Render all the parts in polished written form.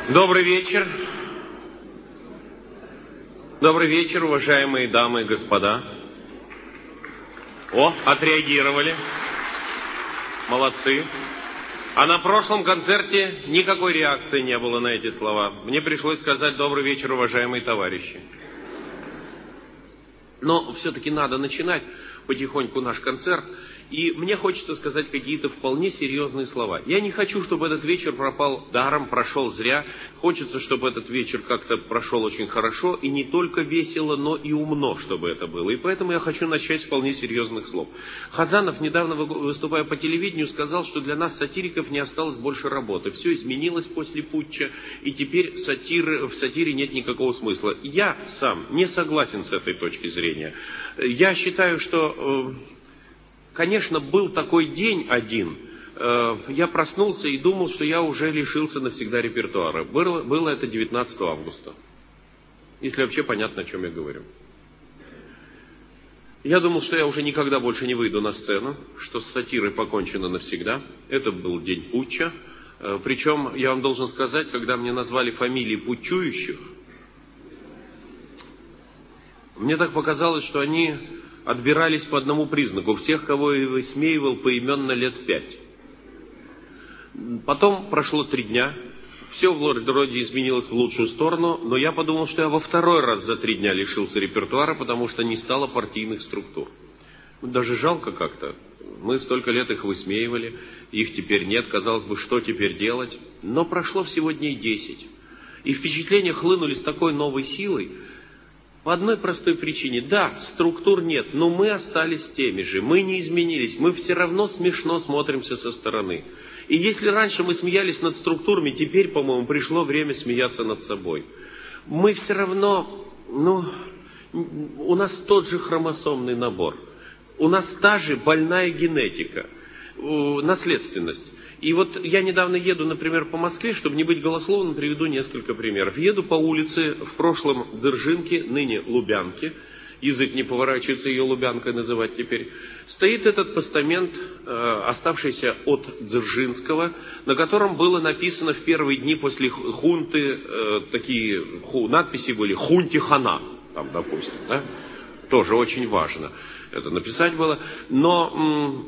Добрый вечер. Добрый вечер, уважаемые дамы и господа. О, отреагировали. Молодцы. А на прошлом концерте никакой реакции не было на эти слова. Мне пришлось сказать добрый вечер, уважаемые товарищи. Но все-таки надо начинать потихоньку наш концерт. И мне хочется сказать какие-то вполне серьезные слова. Я не хочу, чтобы этот вечер пропал даром, прошел зря. Хочется, чтобы этот вечер как-то прошел очень хорошо. И не только весело, но и умно, чтобы это было. И поэтому я хочу начать с вполне серьезных слов. Хазанов, недавно выступая по телевидению, сказал, что для нас, сатириков, не осталось больше работы. Все изменилось после путча, и теперь в сатире нет никакого смысла. Я сам не согласен с этой точки зрения. Я считаю, что... Конечно, был такой день один. Я проснулся и думал, что я уже лишился навсегда репертуара. Было это 19 августа. Если вообще понятно, о чем я говорю. Я думал, что я уже никогда больше не выйду на сцену, что с сатирой покончено навсегда. Это был день путча. Причем, я вам должен сказать, когда мне назвали фамилии путчующих, мне так показалось, что они... отбирались по одному признаку. Всех, кого я высмеивал, поименно лет 5. Потом прошло 3 дня. Все в роде изменилось в лучшую сторону, но я подумал, что я во второй раз за 3 дня лишился репертуара, потому что не стало партийных структур. Даже жалко как-то. Мы столько лет их высмеивали, их теперь нет, казалось бы, что теперь делать. Но прошло всего дней 10. И впечатления хлынули с такой новой силой, по одной простой причине. Да, структур нет, но мы остались теми же. Мы не изменились. Мы все равно смешно смотримся со стороны. И если раньше мы смеялись над структурами, теперь, по-моему, пришло время смеяться над собой. Мы все равно, у нас тот же хромосомный набор. У нас та же больная генетика, наследственность. И вот я недавно еду, например, по Москве, чтобы не быть голословным, приведу несколько примеров. Еду по улице, в прошлом Дзержинки, ныне Лубянки, язык не поворачивается ее Лубянкой называть теперь. Стоит этот постамент, оставшийся от Дзержинского, на котором было написано в первые дни после хунты, такие надписи были «Хунти хана», там, допустим, да? Тоже очень важно это написать было, но...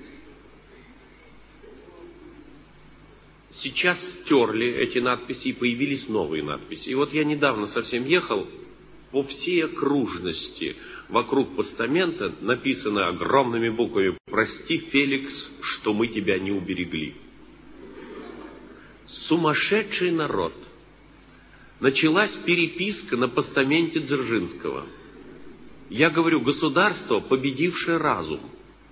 Сейчас стерли эти надписи и появились новые надписи. И вот я недавно совсем ехал, по всей окружности вокруг постамента написано огромными буквами «Прости, Феликс, что мы тебя не уберегли». Сумасшедший народ. Началась переписка на постаменте Дзержинского. Я говорю, государство, победившее разум.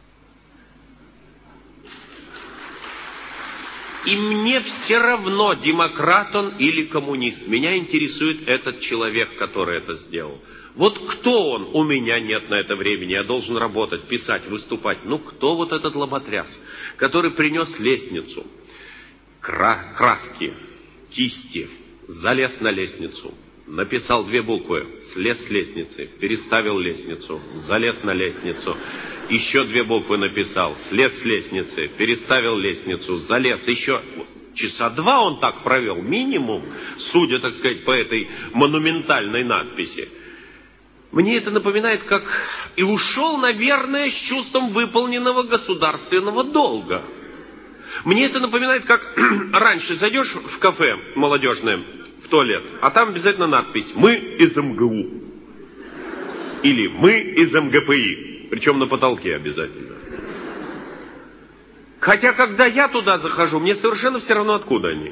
И мне все равно, демократ он или коммунист. Меня интересует этот человек, который это сделал. Вот кто он? У меня нет на это времени. Я должен работать, писать, выступать. Ну, кто вот этот лоботряс, который принес лестницу, краски, кисти, залез на лестницу, написал 2 буквы, слез с лестницы, переставил лестницу, залез на лестницу, еще 2 буквы написал, слез с лестницы, переставил лестницу, залез, еще... Часа 2 он так провел, минимум, судя, так сказать, по этой монументальной надписи. Мне это напоминает, как... И ушел, наверное, с чувством выполненного государственного долга. Мне это напоминает, как раньше зайдешь в кафе молодежное, в туалет, а там обязательно надпись «Мы из МГУ» или «Мы из МГПИ», причем на потолке обязательно. Хотя, когда я туда захожу, мне совершенно все равно, откуда они.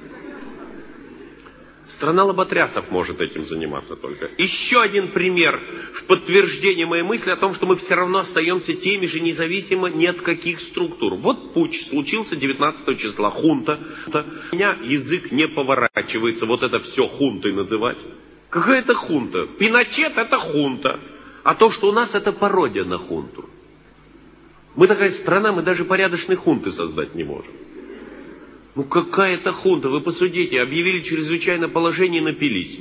Страна лоботрясов может этим заниматься только. Еще один пример в подтверждение моей мысли о том, что мы все равно остаемся теми же, независимо ни от каких структур. Вот путч случился 19 числа, хунта. У меня язык не поворачивается вот это все хунтой называть. Какая это хунта? Пиночет это хунта. А то, что у нас, это пародия на хунту. Мы такая страна, мы даже порядочной хунты создать не можем. Ну какая это хунта? Вы посудите, объявили чрезвычайное положение и напились.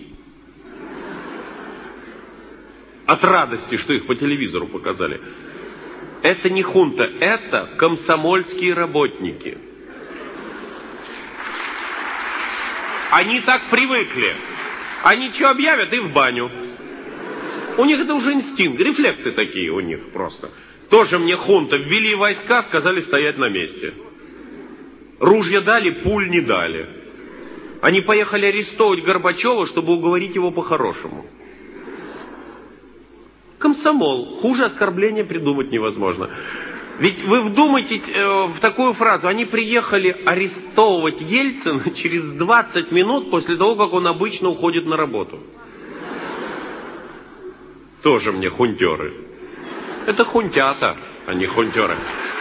От радости, что их по телевизору показали. Это не хунта, это комсомольские работники. Они так привыкли. Они что объявят, и в баню. У них это уже инстинкт, рефлексы такие у них просто. Тоже мне хунта ввели войска, сказали стоять на месте. Ружья дали, пуль не дали. Они поехали арестовывать Горбачева, чтобы уговорить его по-хорошему. Комсомол. Хуже оскорбления придумать невозможно. Ведь вы вдумайтесь в такую фразу. Они приехали арестовывать Ельцина через 20 минут после того, как он обычно уходит на работу. Тоже мне хунтеры. Это хунтята, а не хунтеры.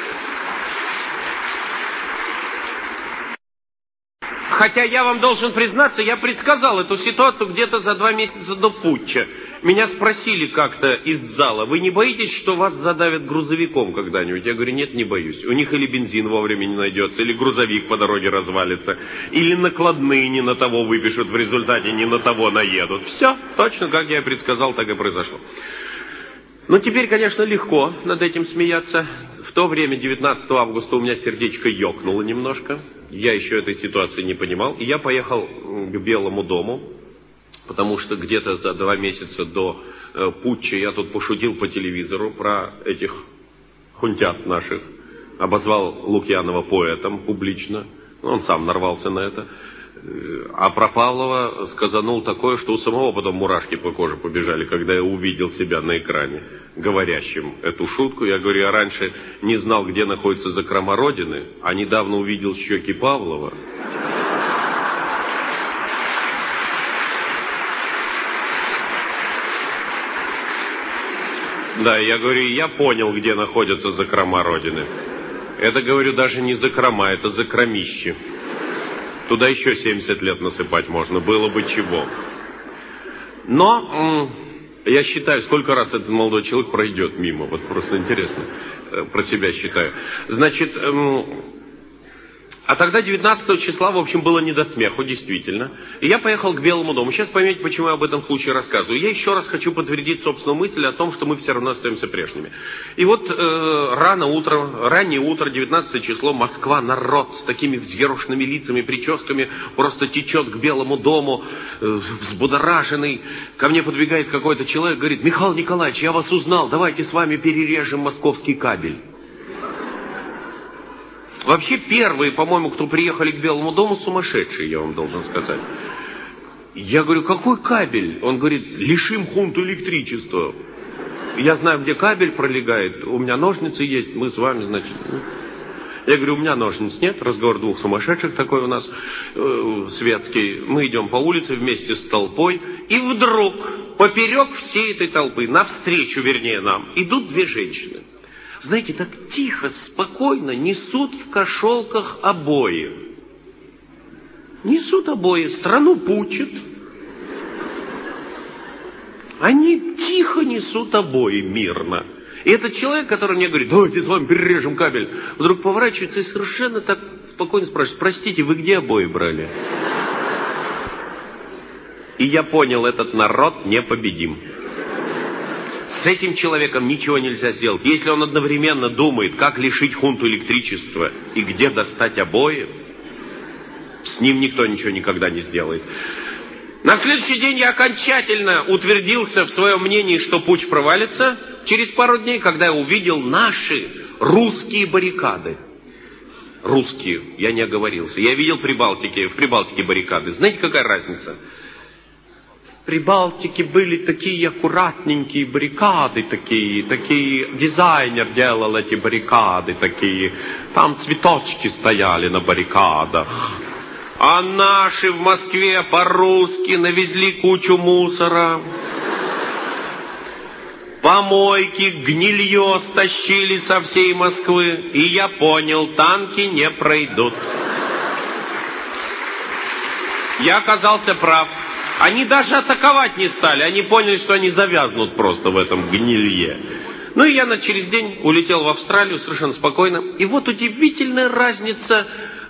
Хотя я вам должен признаться, я предсказал эту ситуацию где-то за 2 месяца до путча. Меня спросили как-то из зала: вы не боитесь, что вас задавят грузовиком когда-нибудь? Я говорю: нет, не боюсь. У них или бензин вовремя не найдется, или грузовик по дороге развалится, или накладные не на того выпишут, в результате не на того наедут. Все, точно как я и предсказал, так и произошло. Но теперь, конечно, легко над этим смеяться. В то время, 19 августа, у меня сердечко ёкнуло немножко. Я еще этой ситуации не понимал. И я поехал к Белому дому, потому что где-то за 2 месяца до путча я тут пошутил по телевизору про этих хунтят наших. Обозвал Лукьянова поэтом публично. Он сам нарвался на это. А про Павлова сказанул такое, что у самого потом мурашки по коже побежали, когда я увидел себя на экране, говорящим эту шутку. Я говорю: я раньше не знал, где находится закрома Родины, а недавно увидел щеки Павлова. Да, я говорю, я понял, где находятся закрома Родины. Это, говорю, даже не закрома, это закромище. Туда еще 70 лет насыпать можно, было бы чего. Но я считаю, сколько раз этот молодой человек пройдет мимо. Вот просто интересно, про себя считаю. Значит, а тогда 19 числа, в общем, было не до смеху, действительно. И я поехал к Белому дому. Сейчас поймете, почему я об этом случае рассказываю. Я еще раз хочу подтвердить собственную мысль о том, что мы все равно остаемся прежними. И вот раннее утро, 19 число, Москва, народ с такими взъерошенными лицами, прическами просто течет к Белому дому, взбудораженный. Ко мне подбегает какой-то человек, говорит: Михаил Николаевич, я вас узнал, давайте с вами перережем московский кабель. Вообще первые, по-моему, кто приехали к Белому дому, сумасшедшие, я вам должен сказать. Я говорю: какой кабель? Он говорит: лишим хунту электричества. Я знаю, где кабель пролегает, у меня ножницы есть, мы с вами, значит... Я говорю: у меня ножниц нет, разговор 2 сумасшедших такой у нас, светский. Мы идем по улице вместе с толпой, и вдруг поперек всей этой толпы, навстречу, вернее, нам, идут 2 женщины. Знаете, так тихо, спокойно несут в кошелках обои. Несут обои, страну пучат. Они тихо несут обои, мирно. И этот человек, который мне говорит: давайте с вами перережем кабель, вдруг поворачивается и совершенно так спокойно спрашивает: простите, вы где обои брали? И я понял, этот народ непобедим. С этим человеком ничего нельзя сделать. Если он одновременно думает, как лишить хунту электричества и где достать обои, с ним никто ничего никогда не сделает. На следующий день я окончательно утвердился в своем мнении, что путч провалится. Через пару дней, когда я увидел наши русские баррикады. Русские, я не оговорился. Я видел в Прибалтике баррикады. Знаете, какая разница? В Прибалтике были такие аккуратненькие баррикады, такие дизайнер делал эти баррикады, такие. Там цветочки стояли на баррикадах. А наши в Москве по-русски навезли кучу мусора. Помойки, гнилье стащили со всей Москвы. И я понял, танки не пройдут. Я оказался прав. Они даже атаковать не стали. Они поняли, что они завязнут просто в этом гнилье. Ну и я через день улетел в Австралию совершенно спокойно. И вот удивительная разница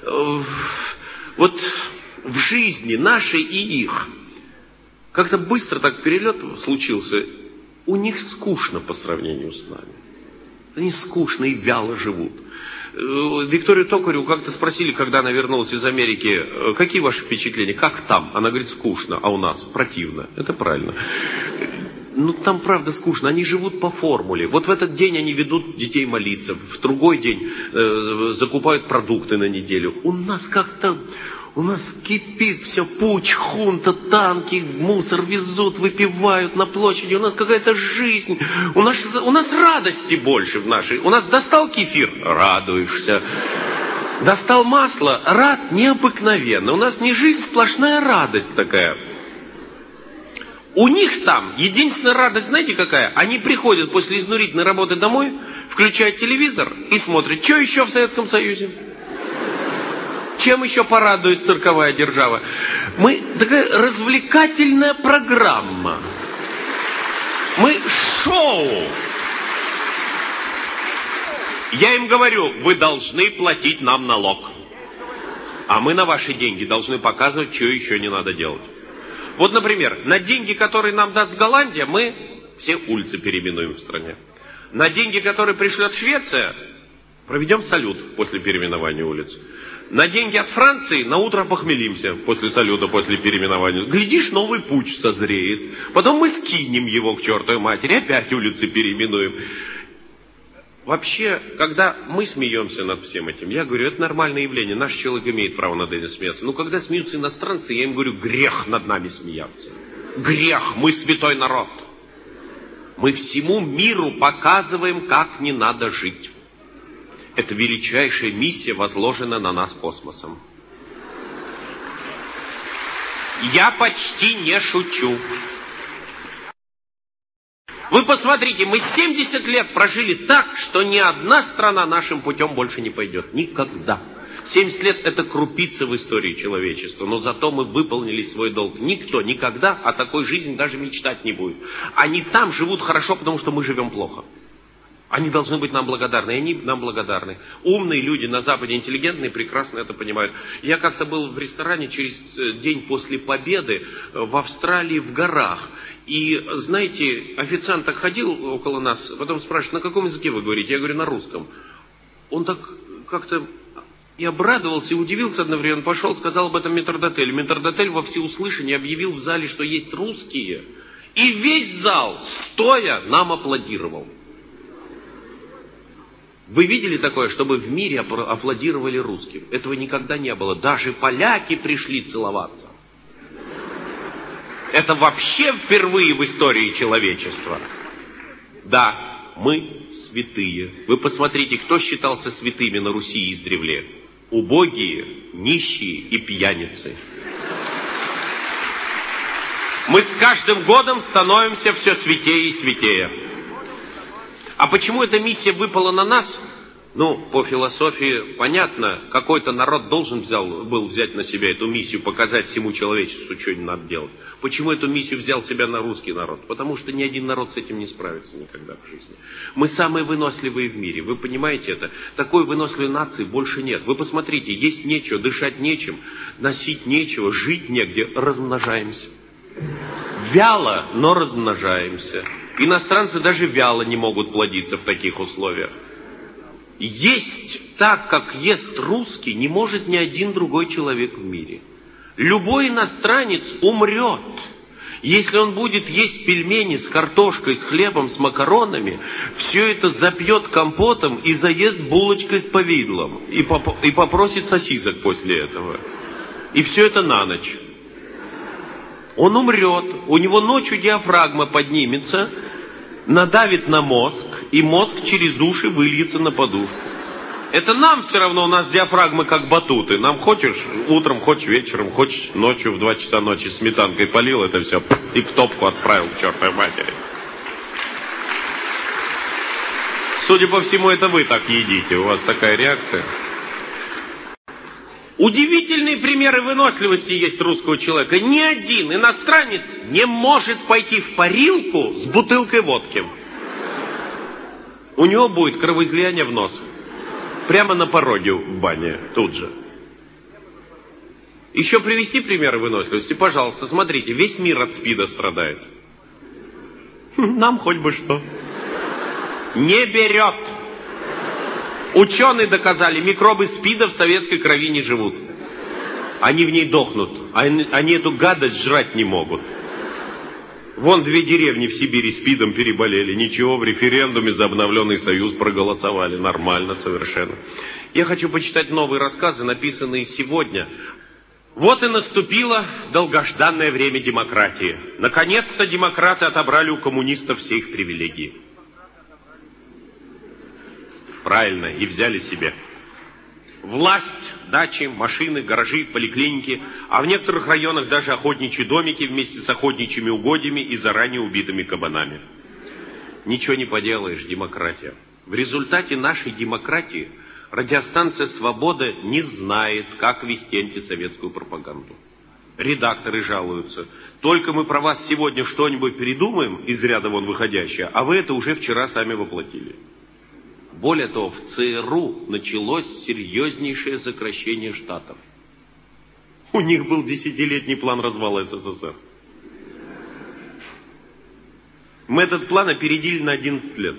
вот в жизни нашей и их. Как-то быстро так перелет случился. У них скучно по сравнению с нами. Они скучно и вяло живут. Викторию Токареву как-то спросили, когда она вернулась из Америки, какие ваши впечатления, как там? Она говорит, скучно, а у нас противно. Это правильно. Ну, там правда скучно, они живут по формуле. Вот в этот день они ведут детей молиться, в другой день закупают продукты на неделю. У нас как-то... У нас кипит все, путь, хунта, танки, мусор везут, выпивают на площади. У нас какая-то жизнь. У нас радости больше в нашей. У нас достал кефир — радуешься. Достал масло — рад необыкновенно. У нас не жизнь, сплошная радость такая. У них там единственная радость, знаете какая? Они приходят после изнурительной работы домой, включают телевизор и смотрят, что еще в Советском Союзе. Чем еще порадует цирковая держава? Такая развлекательная программа. Мы шоу. Я им говорю, вы должны платить нам налог. А мы на ваши деньги должны показывать, что еще не надо делать. Вот, например, на деньги, которые нам даст Голландия, мы все улицы переименуем в стране. На деньги, которые пришлет Швеция, проведем салют после переименования улиц. На деньги от Франции на утро похмелимся после салюта, после переименования. Глядишь, новый путч созреет. Потом мы скинем его к чертовой матери, опять улицы переименуем. Вообще, когда мы смеемся над всем этим, я говорю, это нормальное явление, наш человек имеет право над этим смеяться. Но когда смеются иностранцы, я им говорю, грех над нами смеяться. Грех, мы святой народ. Мы всему миру показываем, как не надо жить. Это величайшая миссия, возложена на нас космосом. Я почти не шучу. Вы посмотрите, мы 70 лет прожили так, что ни одна страна нашим путем больше не пойдет. Никогда. 70 лет — это крупица в истории человечества, но зато мы выполнили свой долг. Никто никогда о такой жизни даже мечтать не будет. Они там живут хорошо, потому что мы живем плохо. Они должны быть нам благодарны, и они нам благодарны. Умные люди на Западе, интеллигентные, прекрасно это понимают. Я как-то был в ресторане через день после Победы в Австралии в горах. И, знаете, официант так ходил около нас, потом спрашивает, на каком языке вы говорите? Я говорю, на русском. Он так как-то и обрадовался, и удивился одновременно. Пошел, сказал об этом метрдотелю. Метрдотель во всеуслышание объявил в зале, что есть русские. И весь зал, стоя, нам аплодировал. Вы видели такое, чтобы в мире аплодировали русским? Этого никогда не было. Даже поляки пришли целоваться. Это вообще впервые в истории человечества. Да, мы святые. Вы посмотрите, кто считался святыми на Руси издревле. Убогие, нищие и пьяницы. Мы с каждым годом становимся все святее и святее. А почему эта миссия выпала на нас? Ну, по философии понятно, какой-то народ должен был взять на себя эту миссию, показать всему человечеству, что не надо делать. Почему эту миссию взял себя на русский народ? Потому что ни один народ с этим не справится никогда в жизни. Мы самые выносливые в мире, вы понимаете это? Такой выносливой нации больше нет. Вы посмотрите, есть нечего, дышать нечем, носить нечего, жить негде, размножаемся. Вяло, но размножаемся. Иностранцы даже вяло не могут плодиться в таких условиях. Есть так, как ест русский, не может ни один другой человек в мире. Любой иностранец умрет. Если он будет есть пельмени с картошкой, с хлебом, с макаронами, все это запьет компотом и заест булочкой с повидлом. И попросит сосисок после этого. И все это на ночь. Он умрет, у него ночью диафрагма поднимется, надавит на мозг, и мозг через уши выльется на подушку. Это нам все равно, у нас диафрагмы как батуты. Нам хочешь утром, хочешь вечером, хочешь ночью в 2 часа ночи сметанкой полил, это все, и в топку отправил к чертовой матери. Судя по всему, это вы так едите, у вас такая реакция. Удивительные примеры выносливости есть русского человека. Ни один иностранец не может пойти в парилку с бутылкой водки. У него будет кровоизлияние в нос. Прямо на пороге в бане, тут же. Еще привести примеры выносливости? Пожалуйста, смотрите, весь мир от СПИДа страдает. Нам хоть бы что. Не берет. Ученые доказали, микробы СПИДа в советской крови не живут. Они в ней дохнут. Они эту гадость жрать не могут. Вон 2 деревни в Сибири СПИДом переболели. Ничего, в референдуме за обновленный союз проголосовали. Нормально совершенно. Я хочу почитать новые рассказы, написанные сегодня. Вот и наступило долгожданное время демократии. Наконец-то демократы отобрали у коммунистов все их привилегии. Правильно, и взяли себе. Власть, дачи, машины, гаражи, поликлиники, а в некоторых районах даже охотничьи домики вместе с охотничьими угодьями и заранее убитыми кабанами. Ничего не поделаешь, демократия. В результате нашей демократии радиостанция «Свобода» не знает, как вести антисоветскую пропаганду. Редакторы жалуются. Только мы про вас сегодня что-нибудь придумаем, из ряда вон выходящее, а вы это уже вчера сами воплотили. Более того, в ЦРУ началось серьезнейшее сокращение штатов. У них был 10-летний план развала СССР. Мы этот план опередили на 11 лет.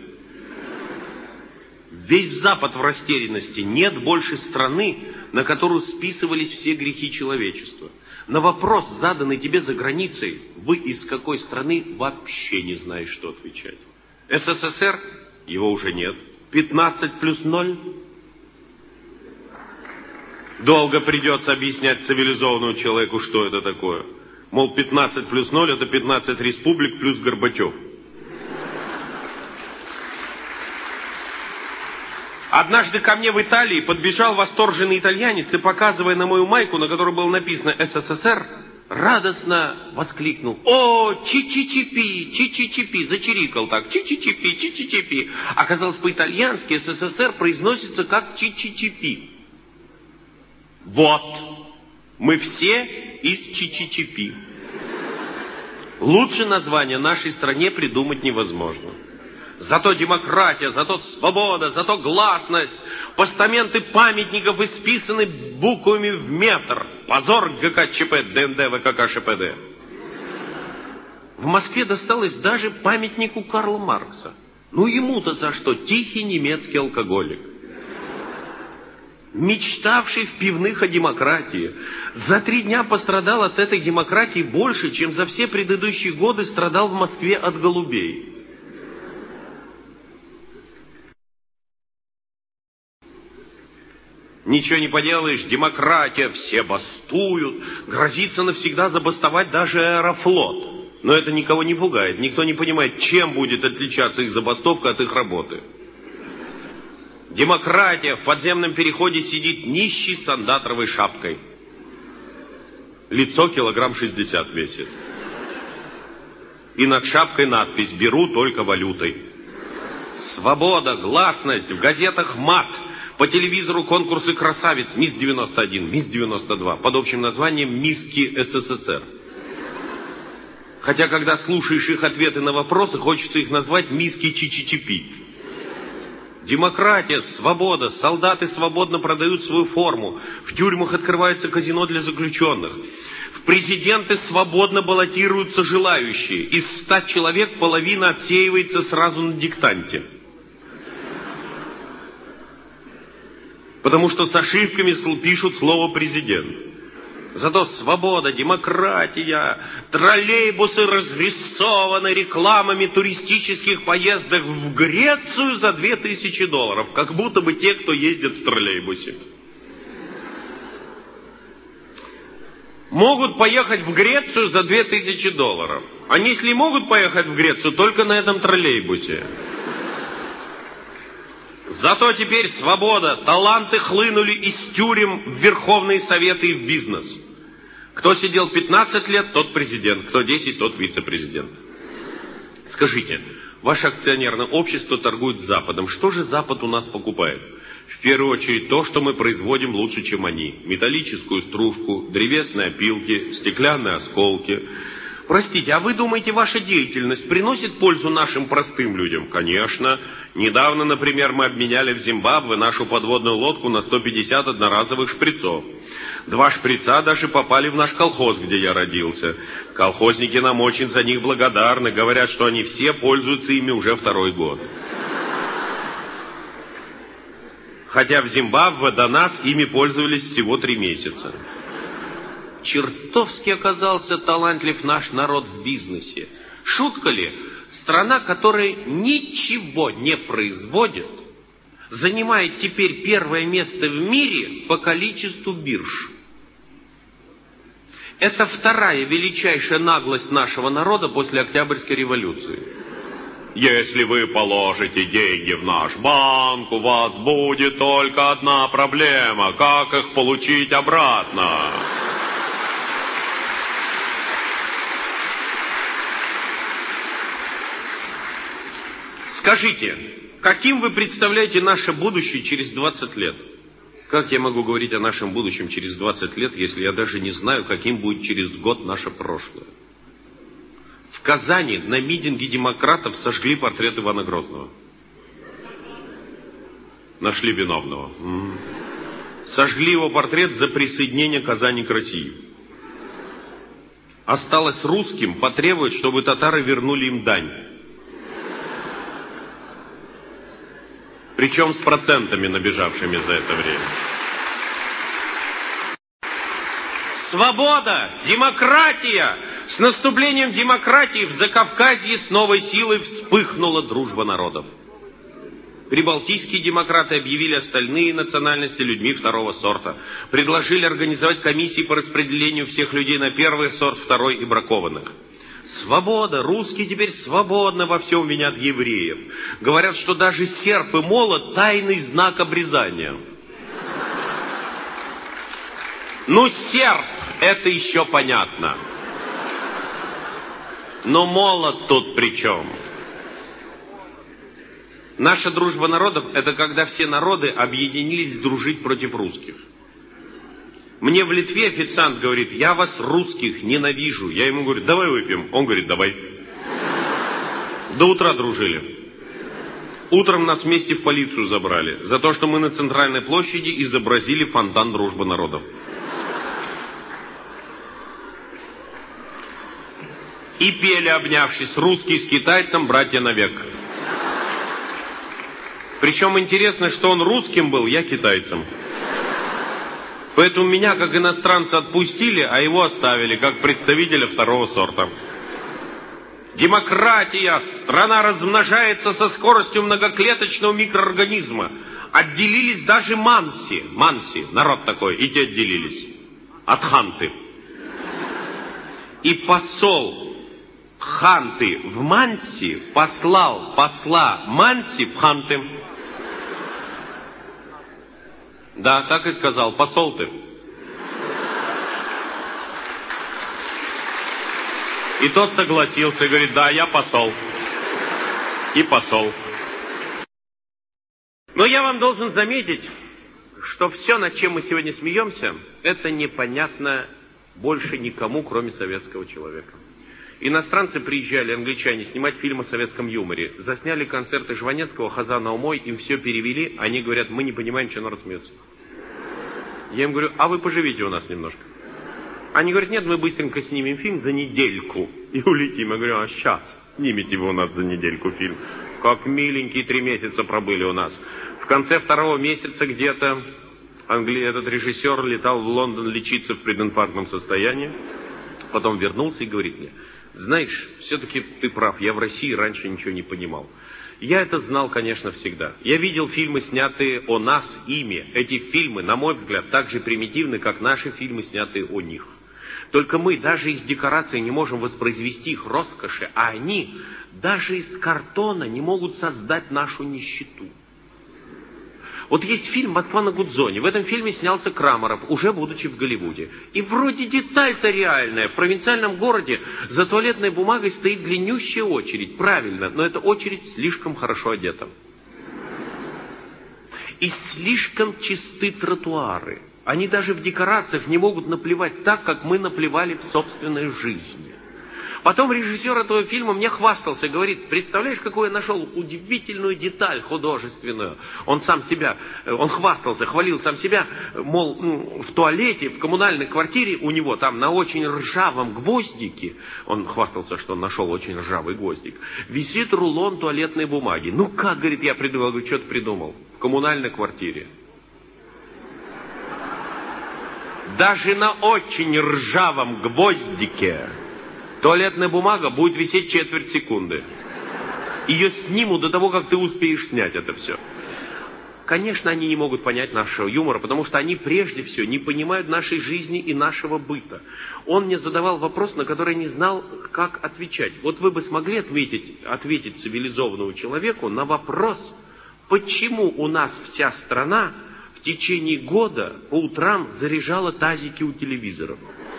Весь Запад в растерянности. Нет больше страны, на которую списывались все грехи человечества. На вопрос, заданный тебе за границей, вы из какой страны, вообще не знаешь, что отвечать. СССР? Его уже нет. 15 плюс 0? Долго придется объяснять цивилизованному человеку, что это такое. Мол, 15 плюс 0 это 15 республик плюс Горбачев. Однажды ко мне в Италии подбежал восторженный итальянец и, показывая на мою майку, на которой было написано «СССР», радостно воскликнул: «О, чи-чи-чи-пи, чи-чи-чи-пи», зачирикал так, чи-чи-чи-пи, чи-чи-чи-пи. Оказалось, по-итальянски СССР произносится как чи-чи-чи-пи. Вот, мы все из чи-чи-чи-пи. Лучше название нашей стране придумать невозможно. Зато демократия, зато свобода, зато гласность. Постаменты памятников исписаны буквами в метр. Позор ГКЧП, ДНД, ВКК, ШПД. В Москве досталось даже памятнику Карла Маркса. Ну ему-то за что? Тихий немецкий алкоголик. Мечтавший в пивных о демократии. За 3 дня пострадал от этой демократии больше, чем за все предыдущие годы страдал в Москве от голубей. Ничего не поделаешь, демократия, все бастуют, грозится навсегда забастовать даже Аэрофлот. Но это никого не пугает, никто не понимает, чем будет отличаться их забастовка от их работы. Демократия, в подземном переходе сидит нищий с андатровой шапкой. Лицо килограмм 60 весит. И над шапкой надпись «Беру только валютой». Свобода, гласность, в газетах мат. По телевизору конкурсы красавиц «Мисс 91», «Мисс 92», под общим названием «Мисски СССР». Хотя, когда слушаешь их ответы на вопросы, хочется их назвать «Мисски Чи-Чи-Чи-Пи». Демократия, свобода, солдаты свободно продают свою форму, в тюрьмах открывается казино для заключенных. В президенты свободно баллотируются желающие. Из 100 человек половина отсеивается сразу на диктанте. Потому что с ошибками пишут слово «президент». Зато свобода, демократия, троллейбусы разрисованы рекламами туристических поездок в Грецию за $2000, как будто бы те, кто ездит в троллейбусе. Могут поехать в Грецию за $2000. Они, если могут поехать в Грецию, только на этом троллейбусе. Зато теперь свобода, таланты хлынули из тюрем в Верховные Советы и в бизнес. Кто сидел 15 лет, тот президент, кто 10, тот вице-президент. Скажите, ваше акционерное общество торгует с Западом. Что же Запад у нас покупает? В первую очередь то, что мы производим лучше, чем они. Металлическую стружку, древесные опилки, стеклянные осколки. Простите, а вы думаете, ваша деятельность приносит пользу нашим простым людям? Конечно. Недавно, например, мы обменяли в Зимбабве нашу подводную лодку на 150 одноразовых шприцов. 2 шприца даже попали в наш колхоз, где я родился. Колхозники нам очень за них благодарны, говорят, что они все пользуются ими уже 2-й год. Хотя в Зимбабве до нас ими пользовались всего 3 месяца. Чертовски оказался талантлив наш народ в бизнесе. Шутка ли? Страна, которая ничего не производит, занимает теперь 1-е место в мире по количеству бирж. Это 2-я величайшая наглость нашего народа после Октябрьской революции. Если вы положите деньги в наш банк, у вас будет только одна проблема: как их получить обратно? Скажите, каким вы представляете наше будущее через 20 лет? Как я могу говорить о нашем будущем через 20 лет, если я даже не знаю, каким будет через год наше прошлое? В Казани на митинге демократов сожгли портрет Ивана Грозного. Нашли виновного. Сожгли его портрет за присоединение Казани к России. Осталось русским потребовать, чтобы татары вернули им дань. Причем с процентами, набежавшими за это время. Свобода! Демократия! С наступлением демократии в Закавказье с новой силой вспыхнула дружба народов. Прибалтийские демократы объявили остальные национальности людьми 2-го сорта. Предложили организовать комиссии по распределению всех людей на 1-й сорт, 2-й и бракованных. Свобода! Русские теперь свободно во всем винят евреев. Говорят, что даже серп и молот — тайный знак обрезания. Ну, серп — это еще понятно. Но молот тут при чем? Наша дружба народов — это когда все народы объединились дружить против русских. Мне в Литве официант говорит: я вас, русских, ненавижу. Я ему говорю: давай выпьем. Он говорит: давай. До утра дружили. Утром нас вместе в полицию забрали за то, что мы на центральной площади изобразили фонтан дружбы народов. И пели, обнявшись, русский с китайцем, братья навек. Причем интересно, что он русским был, я китайцем. Поэтому меня, как иностранца, отпустили, а его оставили, как представителя 2-го сорта. Демократия! Страна размножается со скоростью многоклеточного микроорганизма. Отделились даже манси. Манси, народ такой, и те отделились. От ханты. И посол ханты в Манси послал посла Манси в ханты. Да, так и сказал: посол ты. И тот согласился, говорит: да, я посол. И посол. Но я вам должен заметить, что все, над чем мы сегодня смеемся, это непонятно больше никому, кроме советского человека. Иностранцы приезжали, англичане, снимать фильм о советском юморе. Засняли концерты Жванецкого, Хазанова, мой, им все перевели. Они говорят: мы не понимаем, что народ смеется. Я им говорю: а вы поживите у нас немножко. Они говорят: нет, мы быстренько снимем фильм за недельку и улетим. Я говорю: а сейчас снимите вы у нас за недельку фильм. Как миленькие 3 месяца пробыли у нас. В конце 2-го месяца где-то этот режиссер летал в Лондон лечиться в прединфарктном состоянии. Потом вернулся и говорит мне: знаешь, все-таки ты прав, я в России раньше ничего не понимал. Я это знал, конечно, всегда. Я видел фильмы, снятые о нас, ими. Эти фильмы, на мой взгляд, так же примитивны, как наши фильмы, снятые о них. Только мы даже из декораций не можем воспроизвести их роскоши, а они даже из картона не могут создать нашу нищету. Вот есть фильм «Москва на Гудзоне». В этом фильме снялся Крамаров, уже будучи в Голливуде. И вроде деталь-то реальная. В провинциальном городе за туалетной бумагой стоит длиннющая очередь. Правильно, но эта очередь слишком хорошо одета. И слишком чисты тротуары. Они даже в декорациях не могут наплевать так, как мы наплевали в собственной жизни. Потом режиссер этого фильма мне хвастался, говорит: представляешь, какую я нашел удивительную деталь художественную. Он хвастался, хвалил сам себя, мол, в туалете, в коммунальной квартире у него там на очень ржавом гвоздике, он хвастался, что он нашел очень ржавый гвоздик, висит рулон туалетной бумаги. Ну как, говорит, я придумал? Говорю: что ты придумал? В коммунальной квартире. Даже на очень ржавом гвоздике туалетная бумага будет висеть четверть секунды. Ее снимут до того, как ты успеешь снять это все. Конечно, они не могут понять нашего юмора, потому что они прежде всего не понимают нашей жизни и нашего быта. Он мне задавал вопрос, на который я не знал, как отвечать. Вот вы бы смогли ответить цивилизованному человеку на вопрос, почему у нас вся страна в течение года по утрам заряжала тазики у телевизоров?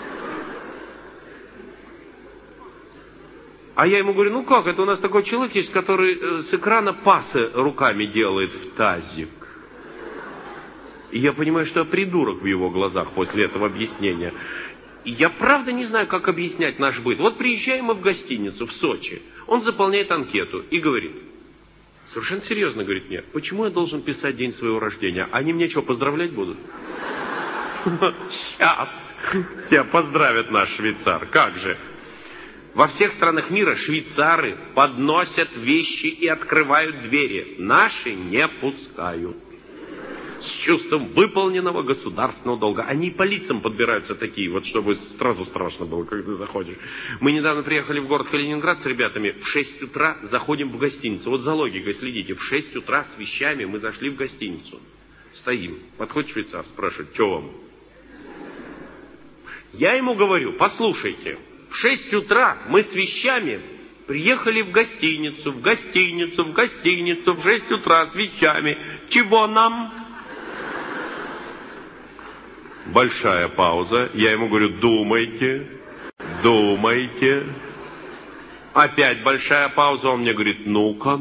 А я ему говорю, ну как, это у нас такой человек есть, который с экрана пасы руками делает в тазик. И я понимаю, что я придурок в его глазах после этого объяснения. И я правда не знаю, как объяснять наш быт. Вот приезжаем мы в гостиницу в Сочи. Он заполняет анкету и говорит, совершенно серьезно говорит мне, почему я должен писать день своего рождения? Они мне что, поздравлять будут? Сейчас тебя поздравит наш швейцар. Как же? Во всех странах мира швейцары подносят вещи и открывают двери. Наши не пускают. С чувством выполненного государственного долга. Они по лицам подбираются такие, вот чтобы сразу страшно было, когда ты заходишь. Мы недавно приехали в город Калининград с ребятами. В 6 утра заходим в гостиницу. Вот за логикой следите. В 6 утра с вещами мы зашли в гостиницу. Стоим. Подходит швейцар, спрашивает, что вам? Я ему говорю, послушайте, в 6 утра мы с вещами приехали в гостиницу, в 6 утра с вещами. Чего нам? Большая пауза. Я ему говорю, думайте. Опять большая пауза. Он мне говорит, ну-ка.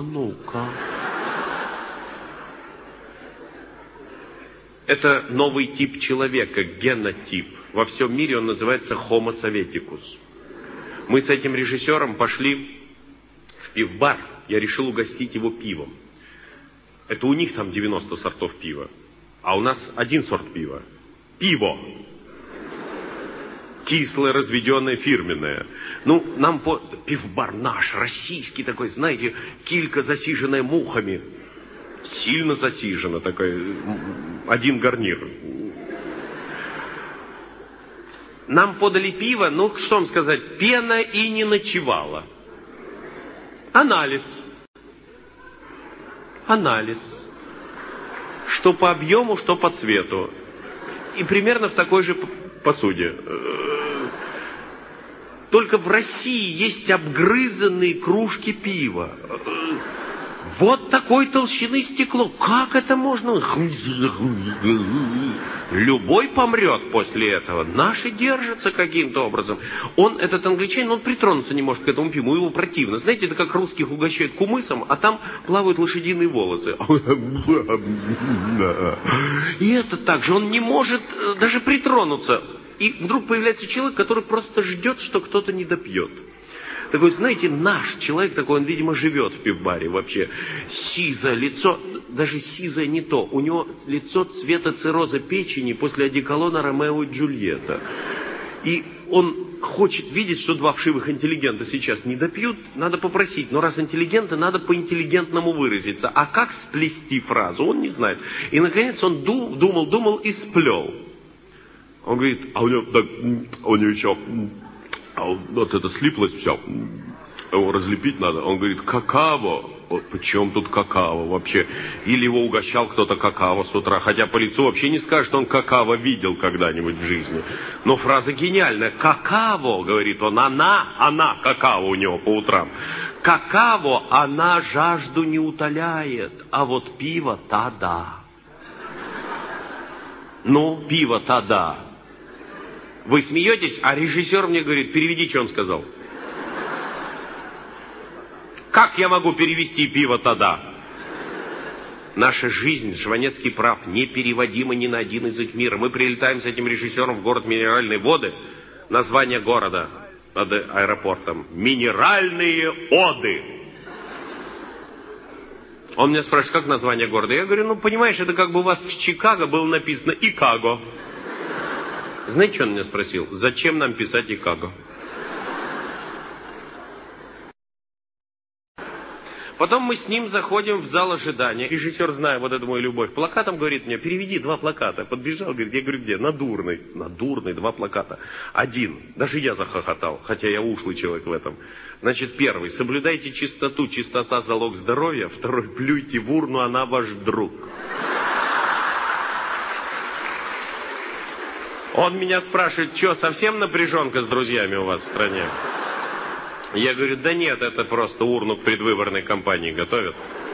Это новый тип человека, генотип. Во всем мире он называется Homo Sovieticus. Мы с этим режиссером пошли в пивбар. Я решил угостить его пивом. Это у них там 90 сортов пива. А у нас один сорт пива. Пиво. Кислое, разведенное, фирменное. Ну, нам пивбар наш, российский такой, знаете, килька, засиженная мухами. Сильно засижена, такой, один гарнир. Нам подали пиво, ну, что вам сказать, пена и не ночевала. Анализ. Что по объему, что по цвету. И примерно в такой же посуде. Только в России есть обгрызанные кружки пива. Вот такой толщины стекло. Как это можно? Любой помрет после этого. Наши держатся каким-то образом. Этот англичанин, он притронуться не может к этому пиву. Ему противно. Знаете, это как русских угощают кумысом, а там плавают лошадиные волосы. И это так же. Он не может даже притронуться. И вдруг появляется человек, который просто ждет, что кто-то не допьет. Такой, знаете, наш человек такой, он, видимо, живет в пивбаре вообще. Сизое лицо, даже сизое не то. У него лицо цвета цирроза печени после одеколона Ромео и Джульетта. И он хочет видеть, что два вшивых интеллигента сейчас не допьют, надо попросить. Но раз интеллигенты, надо по-интеллигентному выразиться. А как сплести фразу, он не знает. И, наконец, он думал и сплел. Он говорит, а у него еще... вот это слиплось все, его разлепить надо. Он говорит, какао. Вот почем тут какао вообще? Или его угощал кто-то какао с утра. Хотя по лицу вообще не скажет, что он какао видел когда-нибудь в жизни. Но фраза гениальная. Какао, говорит он, она, какао у него по утрам. Какао, она жажду не утоляет, а вот пиво-то да. Ну, пиво-то да. Вы смеетесь, а режиссер мне говорит, переведи, что он сказал. Как я могу перевести пиво тогда? Наша жизнь, Жванецкий прав, непереводима ни на один язык мира. Мы прилетаем с этим режиссером в город Минеральные воды. Название города над аэропортом. Минеральные Оды. Он меня спрашивает, как название города? Я говорю, ну, понимаешь, это как бы у вас в Чикаго было написано Икаго. Знаете, что он меня спросил? Зачем нам писать Икаго? Потом мы с ним заходим в зал ожидания. Режиссер, зная вот эту мою любовь к плакатам, говорит мне: переведи 2 плаката. Подбежал, говорит, я говорю, где? На Дурной. На Дурной 2 плаката. 1. Даже я захохотал, хотя я ушлый человек в этом. Значит, 1. Соблюдайте чистоту. Чистота залог здоровья. 2. Плюйте в урну, она ваш друг. Он меня спрашивает: что, совсем напряженка с друзьями у вас в стране? Я говорю: да нет, это просто урну к предвыборной кампании готовят.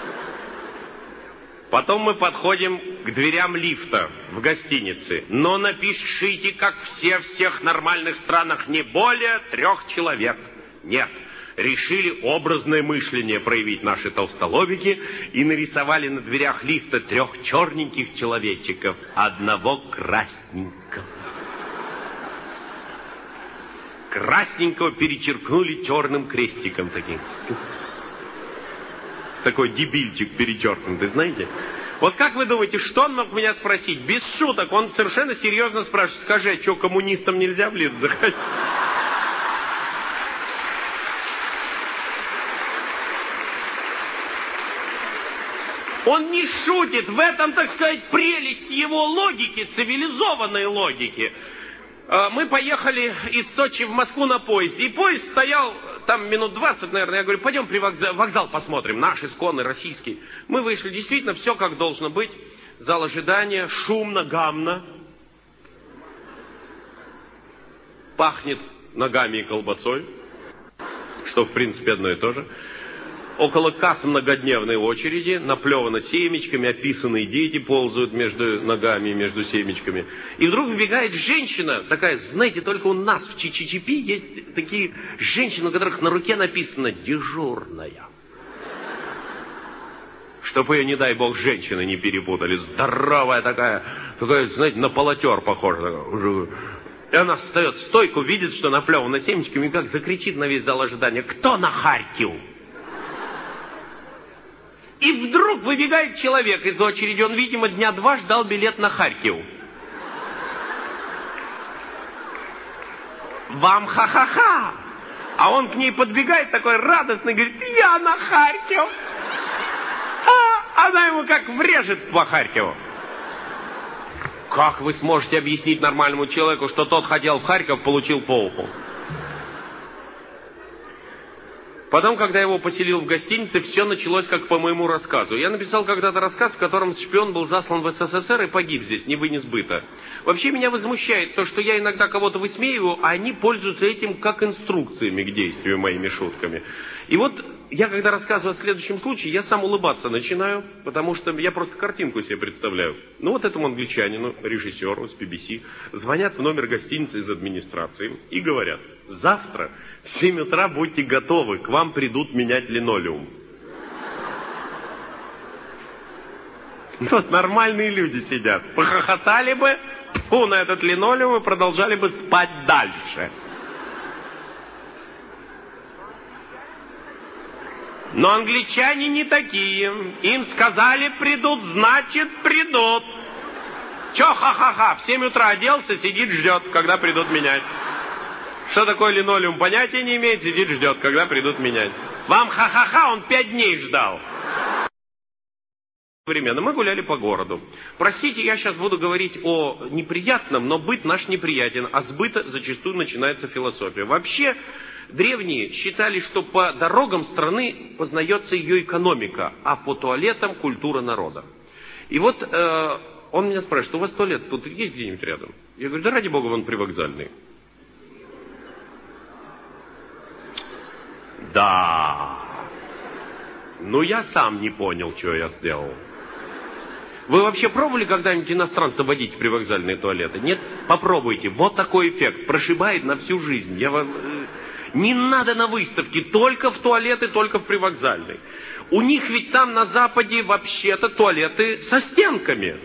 Потом мы подходим к дверям лифта в гостинице. Но напишите, как в всех нормальных странах, не более 3 человек. Нет. Решили образное мышление проявить наши толстолобики и нарисовали на дверях лифта 3 черненьких человечков, 1 красненького. Красненького перечеркнули черным крестиком таким. Такой дебильчик перечеркнутый, знаете? Вот как вы думаете, что он мог меня спросить? Без шуток, он совершенно серьезно спрашивает: скажи, а что, коммунистам нельзя в лифт заходить? Он не шутит, в этом, так сказать, прелесть его логики, цивилизованной логики. Мы поехали из Сочи в Москву на поезде, и поезд стоял там минут 20, наверное. Я говорю: пойдем вокзал посмотрим, наш, исконный, российский. Мы вышли, действительно, все как должно быть. Зал ожидания, шумно, гамно. Пахнет ногами и колбасой, что, в принципе, одно и то же. Около касс многодневной очереди, наплевано семечками, описанные дети ползают между ногами и между семечками. И вдруг выбегает женщина, такая, знаете, только у нас в Чичичипи есть такие женщины, у которых на руке написано «дежурная». Чтобы ее, не дай бог, женщины не перепутали. Здоровая такая, знаете, на полотер похожа. И она встает в стойку, видит, что наплевано семечками, и как закричит на весь зал ожидания: «Кто нахаркил?» И вдруг выбегает человек из очереди, он, видимо, 2 дня ждал билет на Харьков. Вам ха-ха-ха! А он к ней подбегает такой радостный, говорит: я на Харьков! А она ему как врежет по Харькову. Как вы сможете объяснить нормальному человеку, что тот хотел в Харьков, получил по уху? Потом, когда я его поселил в гостинице, все началось как по моему рассказу. Я написал когда-то рассказ, в котором шпион был заслан в СССР и погиб здесь, не вынес быта. Вообще меня возмущает то, что я иногда кого-то высмеиваю, а они пользуются этим как инструкциями к действию, моими шутками. И вот я, когда рассказываю о следующем случае, я сам улыбаться начинаю, потому что я просто картинку себе представляю. Ну вот этому англичанину, режиссеру с BBC, звонят в номер гостиницы из администрации и говорят: завтра в 7 утра будьте готовы, к вам придут менять линолеум. Вот нормальные люди сидят, похохотали бы, на этот линолеум и продолжали бы спать дальше. Но англичане не такие. Им сказали: придут, значит придут. Че ха-ха-ха, в 7 утра оделся, сидит, ждет, когда придут менять. Что такое линолеум, понятия не имеет, сидит, ждет, когда придут менять. Вам ха-ха-ха, он 5 дней ждал. Временно мы гуляли по городу. Простите, я сейчас буду говорить о неприятном, но быт наш неприятен, а с быта зачастую начинается философия. Вообще, древние считали, что по дорогам страны познается ее экономика, а по туалетам культура народа. И вот он меня спрашивает: у вас туалет тут есть где-нибудь рядом? Я говорю: да ради бога, вон привокзальный. Да. Ну я сам не понял, что я сделал. Вы вообще пробовали когда-нибудь иностранца водить в привокзальные туалеты? Нет? Попробуйте. Вот такой эффект. Прошибает на всю жизнь. Не надо на выставке. Только в туалеты, только в привокзальные. У них ведь там на Западе вообще-то туалеты со стенками.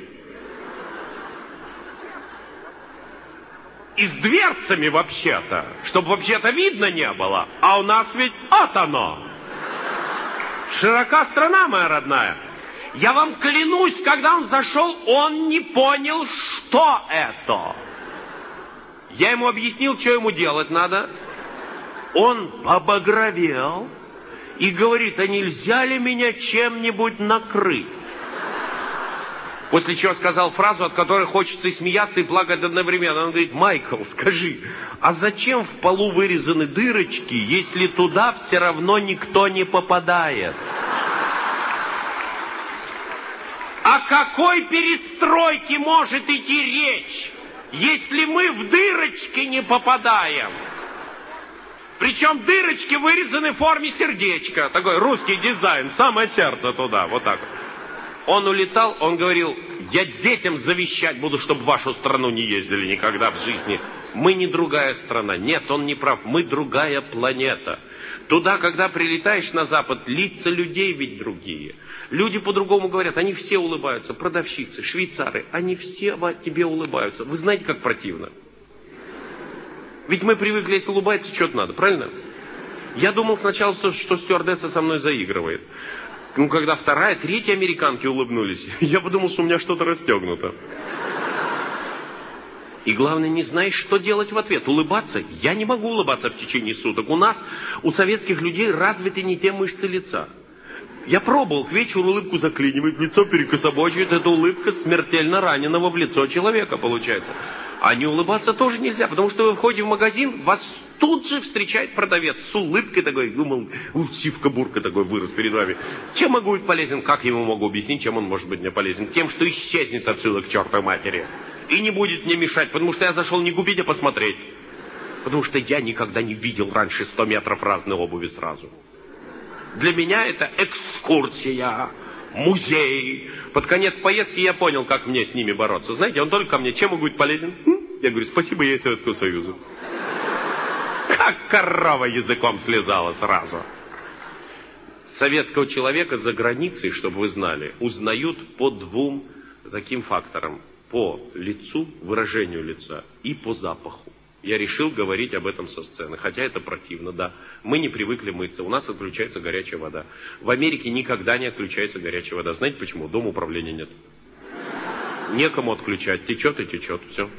И с дверцами вообще-то. Чтобы вообще-то видно не было. А у нас ведь вот оно. Широка страна моя родная. Я вам клянусь, когда он зашел, он не понял, что это. Я ему объяснил, что ему делать надо. Он побагровел и говорит, а нельзя ли меня чем-нибудь накрыть? После чего сказал фразу, от которой хочется и смеяться, и плакать одновременно. Он говорит, Майкл, скажи, а зачем в полу вырезаны дырочки, если туда все равно никто не попадает? О какой перестройке может идти речь, если мы в дырочки не попадаем? Причем дырочки вырезаны в форме сердечка. Такой русский дизайн, самое сердце туда, вот так. Он улетал, он говорил, я детям завещать буду, чтобы в вашу страну не ездили никогда в жизни. Мы не другая страна. Нет, он не прав, мы другая планета. Туда, когда прилетаешь на Запад, лица людей ведь другие. Люди по-другому говорят, они все улыбаются. Продавщицы, швейцары, они все тебе улыбаются. Вы знаете, как противно? Ведь мы привыкли, если улыбается, что-то надо, правильно? Я думал сначала, что стюардесса со мной заигрывает. Ну, когда вторая, третья американки улыбнулись, я подумал, что у меня что-то расстегнуто. И главное, не знаешь, что делать в ответ. Улыбаться? Я не могу улыбаться в течение суток. У нас, у советских людей, развиты не те мышцы лица. Я пробовал, к вечеру улыбку заклинивает, лицо перекособочивает. Это улыбка смертельно раненого в лицо человека получается. А не улыбаться тоже нельзя, потому что вы входите в магазин, вас тут же встречает продавец с улыбкой такой. Думал, сивка-бурка такой вырос перед вами. Чем могу быть полезен? Как ему могу объяснить, чем он может быть мне полезен? Тем, что исчезнет отсюда к чертовой матери. И не будет мне мешать, потому что я зашел не купить, а посмотреть. Потому что я никогда не видел раньше 100 метров разной обуви сразу. Для меня это экскурсия, музей. Под конец поездки я понял, как мне с ними бороться. Знаете, он только ко мне, чем могу быть полезен? Я говорю, спасибо ей Советскому Союзу. Как корова языком слезала сразу. Советского человека за границей, чтобы вы знали, узнают по двум таким факторам. По лицу, выражению лица и по запаху. Я решил говорить об этом со сцены, хотя это противно, да. Мы не привыкли мыться, у нас отключается горячая вода. В Америке никогда не отключается горячая вода. Знаете почему? Дома управления нет. Некому отключать, течет и течет, все.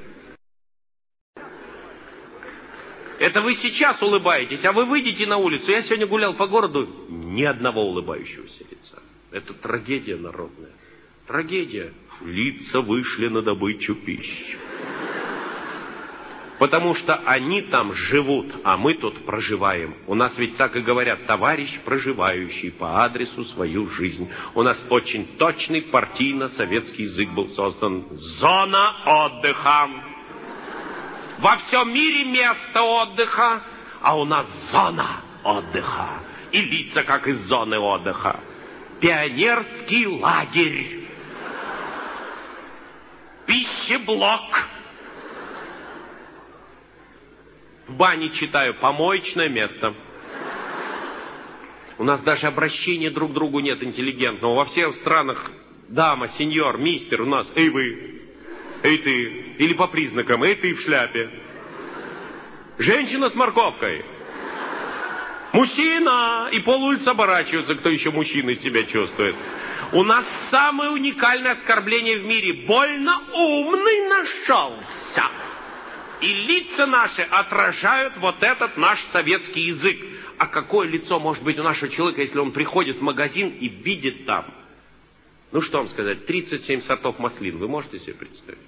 Это вы сейчас улыбаетесь, а вы выйдете на улицу. Я сегодня гулял по городу, ни одного улыбающегося лица. Это трагедия народная. Трагедия. Лица вышли на добычу пищи. Потому что они там живут, а мы тут проживаем. У нас ведь так и говорят, товарищ, проживающий по адресу свою жизнь. У нас очень точный партийно-советский язык был создан. Зона отдыха. Во всем мире место отдыха, а у нас зона отдыха. И лица, как из зоны отдыха. Пионерский лагерь. Пищеблок. В бане читаю, помоечное место. У нас даже обращения друг к другу нет интеллигентного. Во всех странах дама, сеньор, мистер у нас. Эй вы, эй ты. Или по признакам, эй ты в шляпе. Женщина с морковкой. Мужчина. И полулицы оборачиваются, кто еще мужчиной себя чувствует. У нас самое уникальное оскорбление в мире. Больно умный нашелся. И лица наши отражают вот этот наш советский язык. А какое лицо может быть у нашего человека, если он приходит в магазин и видит там? Ну что вам сказать, 37 сортов маслин. Вы можете себе представить?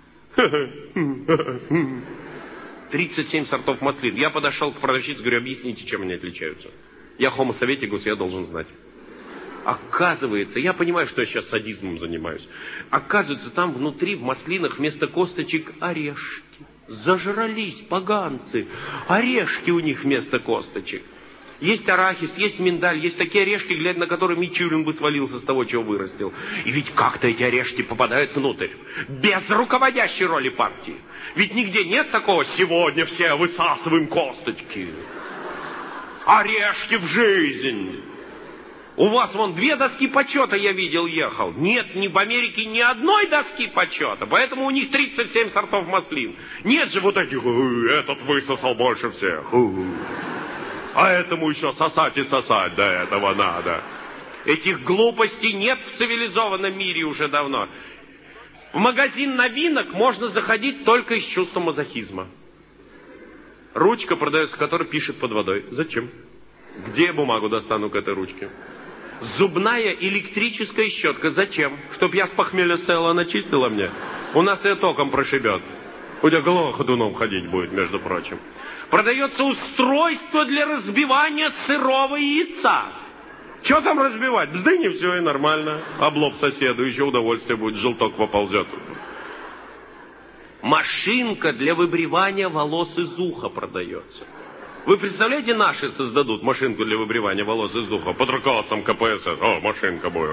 37 сортов маслин. Я подошел к продавщице, говорю, объясните, чем они отличаются. Я homo советикус, я должен знать. Оказывается, я понимаю, что я сейчас садизмом занимаюсь. Оказывается, там внутри в маслинах вместо косточек орешки. Зажрались поганцы. Орешки у них вместо косточек. Есть арахис, есть миндаль, есть такие орешки, глядя на которые Мичурин бы свалился с того, чего вырастил. И ведь как-то эти орешки попадают внутрь. Без руководящей роли партии. Ведь нигде нет такого, сегодня все высасываем косточки. Орешки в жизнь. У вас вон 2 доски почета, я видел, ехал. Нет, ни в Америке ни одной доски почета. Поэтому у них 37 сортов маслин. Нет же вот этих, этот высосал больше всех. А этому еще сосать и сосать до этого надо. Этих глупостей нет в цивилизованном мире уже давно. В магазин новинок можно заходить только из чувства мазохизма. Ручка продается, которая пишет под водой. Зачем? Где я бумагу достану к этой ручке? Зубная электрическая щетка. Зачем? Чтоб я с похмелья стояла, она чистила мне? У нас ее током прошибет. У тебя голова ходуном ходить будет, между прочим. Продается устройство для разбивания сырого яйца. Что там разбивать? Вздыни, все и нормально. Облоб соседу, еще удовольствие будет, желток поползет. Машинка для выбривания волос из уха продается. Вы представляете, наши создадут машинку для выбривания волос из уха под руководством КПСС? О, машинка будет.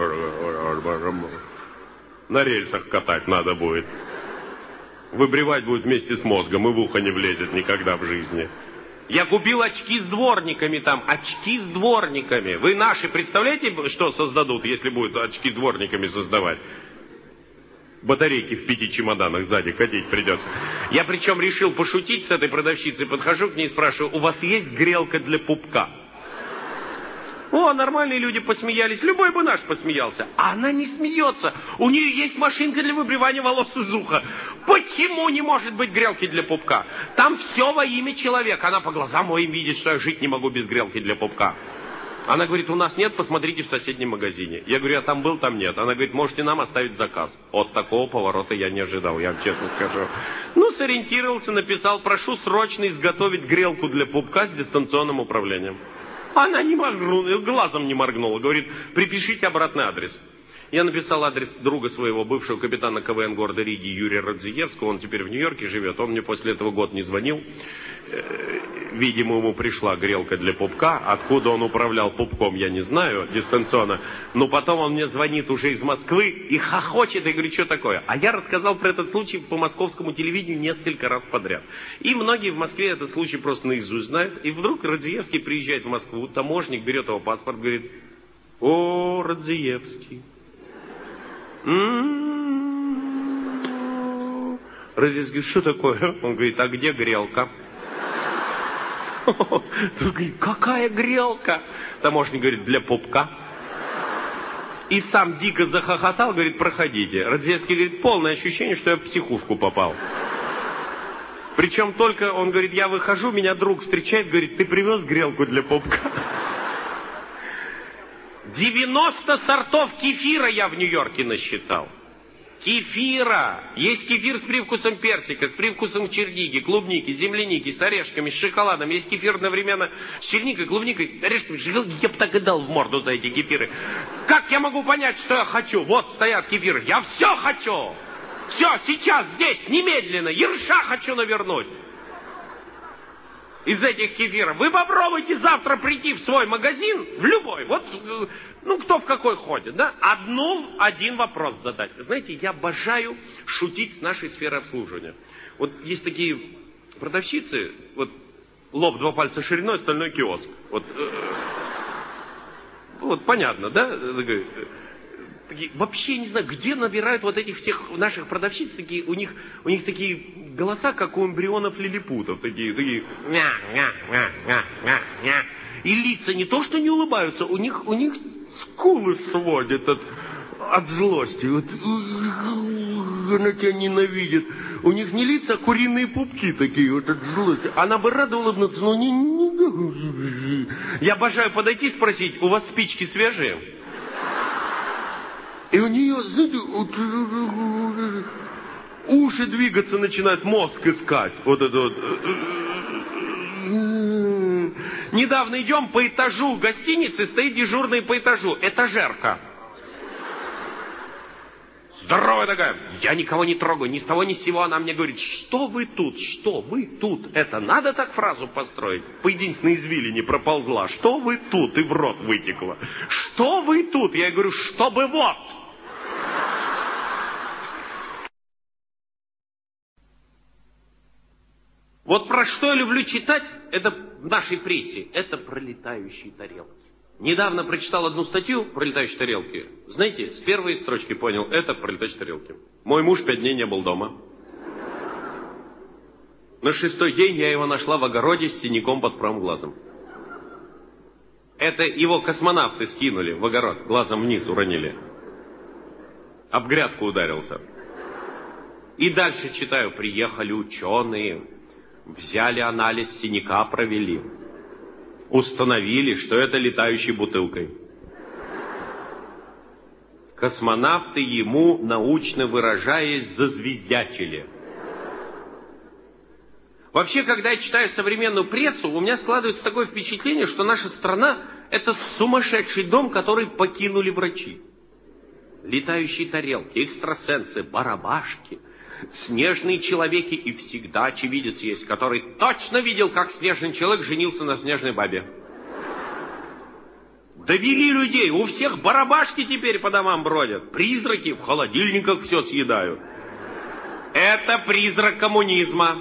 На рельсах катать надо будет. Выбривать будет вместе с мозгом, и в ухо не влезет никогда в жизни. Я купил очки с дворниками там. Очки с дворниками. Вы наши представляете, что создадут, если будут очки с дворниками создавать? Батарейки в 5 чемоданах сзади катить придется. Я причем решил пошутить с этой продавщицей. Подхожу к ней и спрашиваю: у вас есть грелка для пупка? О, нормальные люди посмеялись. Любой бы наш посмеялся. А она не смеется. У нее есть машинка для выбривания волос из уха. Почему не может быть грелки для пупка? Там все во имя человека. Она по глазам моим видит, что я жить не могу без грелки для пупка. Она говорит: у нас нет, посмотрите в соседнем магазине. Я говорю: я там был, там нет. Она говорит: можете нам оставить заказ. От такого поворота я не ожидал, я вам честно скажу. Ну, сориентировался, написал: прошу срочно изготовить грелку для пупка с дистанционным управлением. Она не моргнула, глазом не моргнула. Говорит: припишите обратный адрес. Я написал адрес друга своего, бывшего капитана КВН города Риги, Юрия Радзиевского. Он теперь в Нью-Йорке живет. Он мне после этого год не звонил. Видимо, ему пришла грелка для пупка. Откуда он управлял пупком, я не знаю, дистанционно. Но потом он мне звонит уже из Москвы и хохочет. И говорит: что такое? А я рассказал про этот случай по московскому телевидению несколько раз подряд. И многие в Москве этот случай просто наизусть знают. И вдруг Радзиевский приезжает в Москву, таможенник берет его паспорт, говорит: о, Радзиевский. Радзиевский говорит: что такое? Он говорит: а где грелка? Тот говорит: какая грелка? Таможенник говорит: для пупка. И сам дико захохотал, говорит: проходите. Радзиевский говорит: полное ощущение, что я в психушку попал. Причем только, он говорит, я выхожу, меня друг встречает, говорит: ты привез грелку для пупка? 90 сортов кефира я в Нью-Йорке насчитал. Кефира. Есть кефир с привкусом персика, с привкусом черники, клубники, земляники, с орешками, с шоколадом. Есть кефир одновременно с черникой, клубникой, орешками, шоколадом. Я бы так и дал в морду за эти кефиры. Как я могу понять, что я хочу? Вот стоят кефиры. Я все хочу. Все, сейчас, здесь, немедленно. Ерша хочу навернуть. Из этих кефиров. Вы попробуйте завтра прийти в свой магазин, в любой, вот, ну, кто в какой ходит, да, один вопрос задать. Знаете, я обожаю шутить с нашей сферой обслуживания. Вот есть такие продавщицы, вот, лоб 2 пальца шириной, остальной киоск. Вот понятно, да? Вообще не знаю, где набирают вот этих всех наших продавщиц, такие, у них такие голоса, как у эмбрионов лилипутов, такие. И лица не то, что не улыбаются, у них скулы сводят от злости. Вот, она тебя ненавидит. У них не лица, а куриные пупки такие вот от злости. Она бы рада улыбнуться, но не. Я обожаю подойти и спросить: у вас спички свежие? И у нее, знаете, уши двигаться начинают, мозг искать. Вот это вот. Недавно идем по этажу гостиницы, стоит дежурный по этажу. Этажерка. Здоровая такая. Я никого не трогаю, ни с того ни с сего. Она мне говорит: что вы тут, что вы тут? Это надо так фразу построить? По единственной извилине проползла. Что вы тут? И в рот вытекла. Что вы тут? Я говорю: чтобы вот. Вот про что я люблю читать, это в нашей прессе, это про летающие тарелки. Недавно прочитал одну статью про летающие тарелки. Знаете, с первой строчки понял, это про летающие тарелки. Мой муж 5 дней не был дома. На 6-й день я его нашла в огороде с синяком под правым глазом. Это его космонавты скинули в огород, глазом вниз уронили. Об грядку ударился. И дальше читаю, приехали ученые. Взяли анализ синяка, провели. Установили, что это летающей бутылкой. Космонавты ему, научно выражаясь, зазвездячили. Вообще, когда я читаю современную прессу, у меня складывается такое впечатление, что наша страна – это сумасшедший дом, который покинули врачи. Летающие тарелки, экстрасенсы, барабашки, снежные человеки, и всегда очевидец есть, который точно видел, как снежный человек женился на снежной бабе. Довели людей, у всех барабашки теперь по домам бродят, призраки в холодильниках все съедают. Это призрак коммунизма.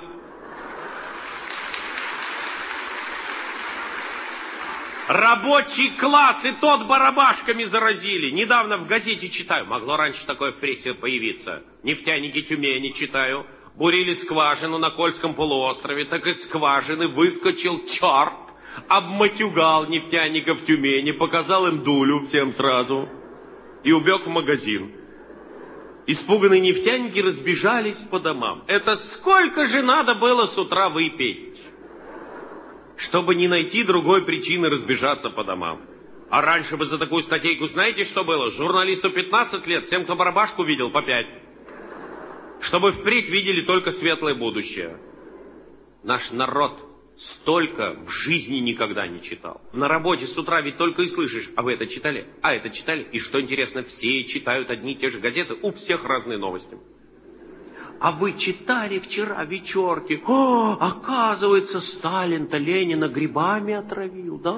Рабочий класс и тот барабашками заразили. Недавно в газете читаю. Могло раньше такое в прессе появиться. Нефтяники Тюмени читаю. Бурили скважину на Кольском полуострове. Так из скважины выскочил черт. Обматюгал нефтяников Тюмени. Показал им дулю всем сразу. И убег в магазин. Испуганные нефтяники разбежались по домам. Это сколько же надо было с утра выпить, чтобы не найти другой причины разбежаться по домам. А раньше бы за такую статейку знаете, что было? Журналисту 15 лет, всем, кто барабашку видел, по 5. Чтобы впредь видели только светлое будущее. Наш народ столько в жизни никогда не читал. На работе с утра ведь только и слышишь: а вы это читали? А это читали? И что интересно, все читают одни и те же газеты, у всех разные новости. А вы читали вчера вечерки? О, оказывается, Сталин-то Ленина грибами отравил. Да,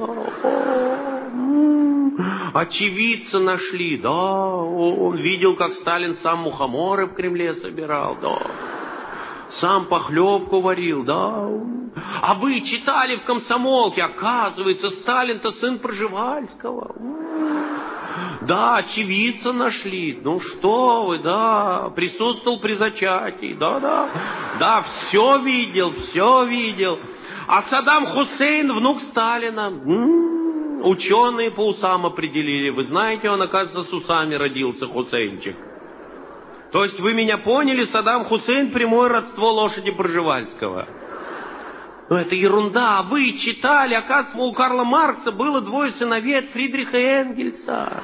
очевидцы нашли. Да, он видел, как Сталин сам мухоморы в Кремле собирал. Да, сам похлебку варил. Да. А вы читали в «Комсомолке»? Оказывается, Сталин-то сын Пржевальского. Да, очевидца нашли. Ну что вы, да, присутствовал при зачатии. Да, все видел. А Саддам Хусейн внук Сталина. Ученые по усам определили. Вы знаете, он, оказывается, с усами родился, Хусейнчик. То есть вы меня поняли, Саддам Хусейн прямое родство лошади Пржевальского. Но это ерунда. Вы читали, оказывается, у Карла Маркса было 2 сыновей от Фридриха Энгельса.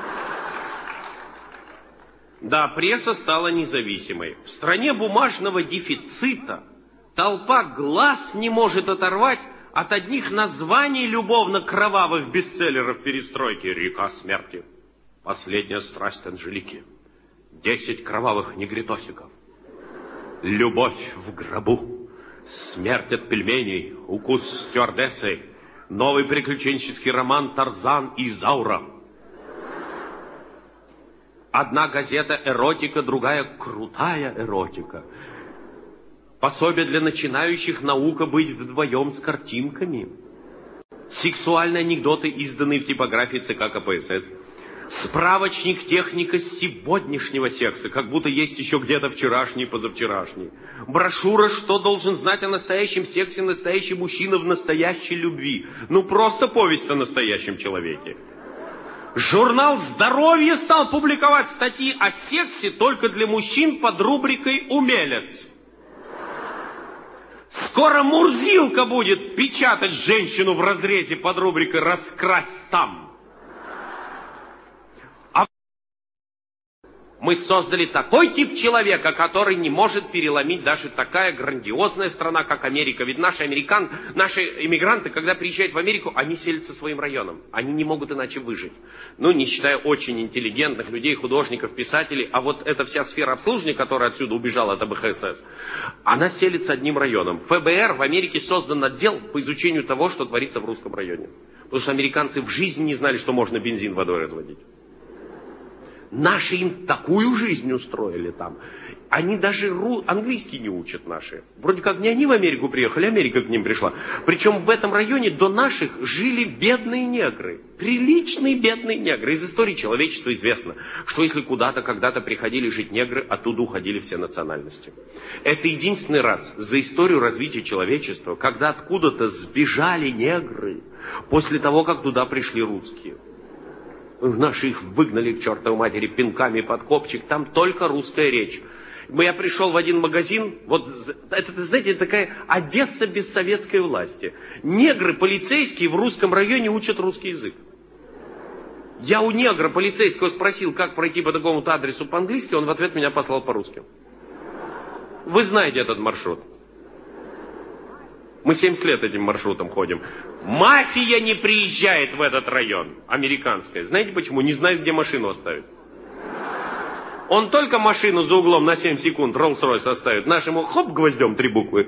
Да, пресса стала независимой. В стране бумажного дефицита толпа глаз не может оторвать от одних названий любовно-кровавых бестселлеров перестройки. «Река смерти», «Последняя страсть Анжелики», «10 кровавых негритосиков», «Любовь в гробу», «Смерть от пельменей», «Укус стюардессы», новый приключенческий роман «Тарзан и Изаура». Одна газета «Эротика», другая «Крутая эротика». Пособие для начинающих «Наука быть вдвоем с картинками». Сексуальные анекдоты, изданные в типографии ЦК КПСС. Справочник «Техника сегодняшнего секса», как будто есть еще где-то вчерашний и позавчерашний. Брошюра «Что должен знать о настоящем сексе настоящий мужчина в настоящей любви». Ну, просто повесть о настоящем человеке. Журнал «Здоровье» стал публиковать статьи о сексе только для мужчин под рубрикой «Умелец». Скоро Мурзилка будет печатать женщину в разрезе под рубрикой «Раскрась сам». Мы создали такой тип человека, который не может переломить даже такая грандиозная страна, как Америка. Ведь наши иммигранты, когда приезжают в Америку, они селятся своим районом. Они не могут иначе выжить. Ну, не считая очень интеллигентных людей, художников, писателей. А вот эта вся сфера обслуживания, которая отсюда убежала от АБХСС, она селится одним районом. ФБР в Америке создан отдел по изучению того, что творится в русском районе. Потому что американцы в жизни не знали, что можно бензин водой разводить. Наши им такую жизнь устроили там. Они даже английский не учат наши. Вроде как не они в Америку приехали, Америка к ним пришла. Причем в этом районе до наших жили бедные негры. Приличные бедные негры. Из истории человечества известно, что если куда-то, когда-то приходили жить негры, оттуда уходили все национальности. Это единственный раз за историю развития человечества, когда откуда-то сбежали негры после того, как туда пришли русские. Наши их выгнали к чертовой матери пинками под копчик. Там только русская речь. Я пришел в один магазин, вот это, знаете, такая Одесса без советской власти. Негры полицейские в русском районе учат русский язык. Я у негра полицейского спросил, как пройти по такому-то адресу по-английски, он в ответ меня послал по-русски. Вы знаете этот маршрут. Мы 70 лет этим маршрутом ходим. Мафия не приезжает в этот район, американская. Знаете почему? Не знает, где машину оставить. Он только машину за углом на 7 секунд Роллс-Ройс оставит. Нашему хоп, гвоздем 3 буквы.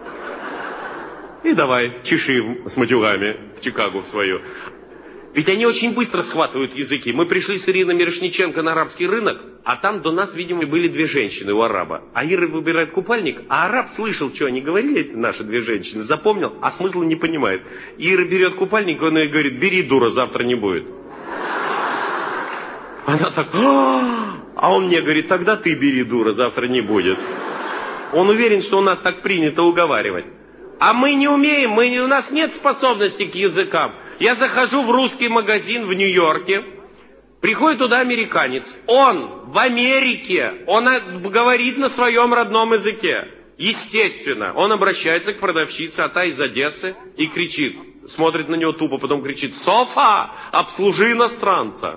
И давай, чеши с матюгами в Чикаго в свою. Ведь они очень быстро схватывают языки. Мы пришли с Ириной Мирошниченко на арабский рынок, а там до нас, видимо, были 2 женщины у араба. А Ира выбирает купальник, а араб слышал, что они говорили, эти наши 2 женщины, запомнил, а смысла не понимает. Ира берет купальник, он ей говорит: бери, дура, завтра не будет. Она так: а он мне говорит: тогда ты бери, дура, завтра не будет. Он уверен, что у нас так принято уговаривать. А мы не умеем, у нас нет способности к языкам. Я захожу в русский магазин в Нью-Йорке, приходит туда американец. Он в Америке, он говорит на своем родном языке. Естественно, он обращается к продавщице, а та из Одессы, и кричит, смотрит на него тупо, потом кричит: Софа, обслужи иностранца.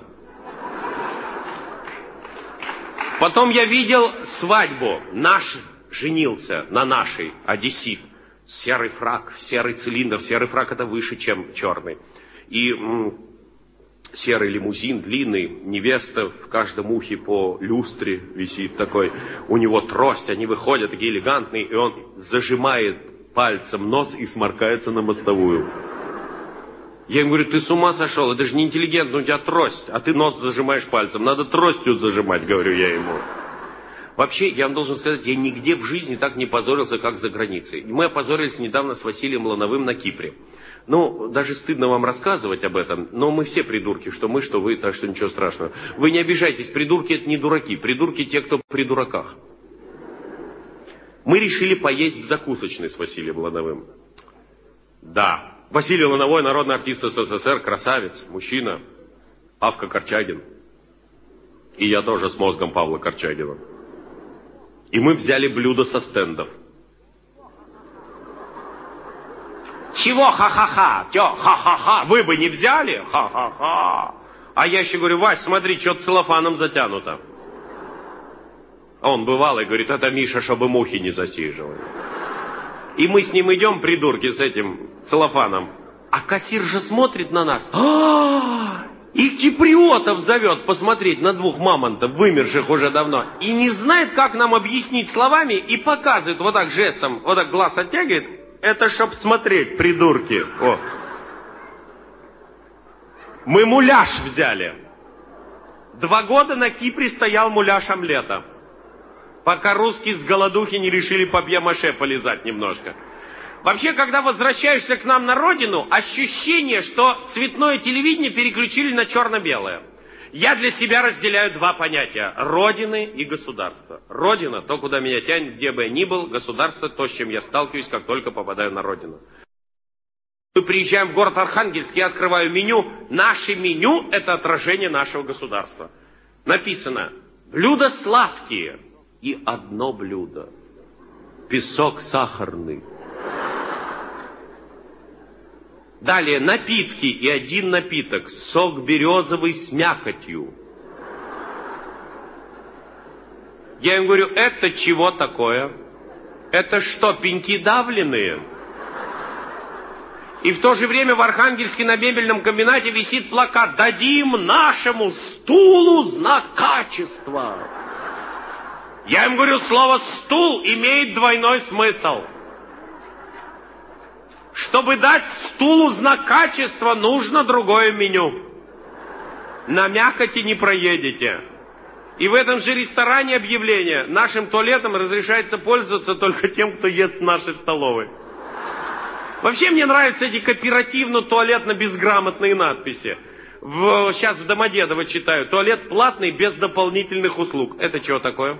Потом я видел свадьбу. Наш женился на нашей, одессит. Серый фрак, серый цилиндр. Серый фрак это выше, чем черный. И серый лимузин длинный. Невеста в каждом ухе по люстре висит такой. У него трость, они выходят такие элегантные. И он зажимает пальцем нос и сморкается на мостовую. Я ему говорю: ты с ума сошел? Это же не интеллигентно, у тебя трость. А ты нос зажимаешь пальцем. Надо тростью зажимать, говорю я ему. Вообще, я вам должен сказать, я нигде в жизни так не позорился, как за границей. Мы опозорились недавно с Василием Лановым на Кипре. Ну, даже стыдно вам рассказывать об этом, но мы все придурки, что мы, что вы, так что ничего страшного. Вы не обижайтесь, придурки это не дураки, придурки те, кто при дураках. Мы решили поесть в закусочной с Василием Лановым. Да, Василий Лановой, народный артист СССР, красавец, мужчина, Павка Корчагин. И я тоже с мозгом Павла Корчагина. И мы взяли блюдо со стендов. Чего ха-ха-ха? Чё ха-ха-ха? Вы бы не взяли? Ха-ха-ха. А я еще говорю: Вась, смотри, что-то целлофаном затянуто. А он бывалый, говорит: это Миша, чтобы мухи не засиживали. И мы с ним идем, придурки, с этим целлофаном. А кассир же смотрит на нас. И киприотов зовет посмотреть на 2 мамонтов, вымерших уже давно. И не знает, как нам объяснить словами, и показывает вот так жестом, вот так глаз оттягивает. Это чтоб смотреть, придурки. О. Мы муляж взяли. 2 года на Кипре стоял муляж омлета. Пока русские с голодухи не решили папье-маше полизать немножко. Вообще, когда возвращаешься к нам на родину, ощущение, что цветное телевидение переключили на черно-белое. Я для себя разделяю 2 понятия: родины и государства. Родина, то, куда меня тянет, где бы я ни был. Государство, то, с чем я сталкиваюсь, как только попадаю на родину. Мы приезжаем в город Архангельск, я открываю меню. Наше меню – это отражение нашего государства. Написано: блюда сладкие и 1 блюдо. Песок сахарный. Далее напитки и 1 напиток. Сок березовый с мякотью. Я им говорю: это чего такое? Это что, пеньки давленные? И в то же время в Архангельске на мебельном комбинате висит плакат: дадим нашему стулу знак качества. Я им говорю: слово стул имеет двойной смысл. Чтобы дать стулу знак качества, нужно другое меню. На мякоти не проедете. И в этом же ресторане объявление: нашим туалетом разрешается пользоваться только тем, кто ест в нашей столовой. Вообще мне нравятся эти кооперативно-туалетно-безграмотные надписи. Сейчас в Домодедово читаю: туалет платный, без дополнительных услуг. Это чего такое?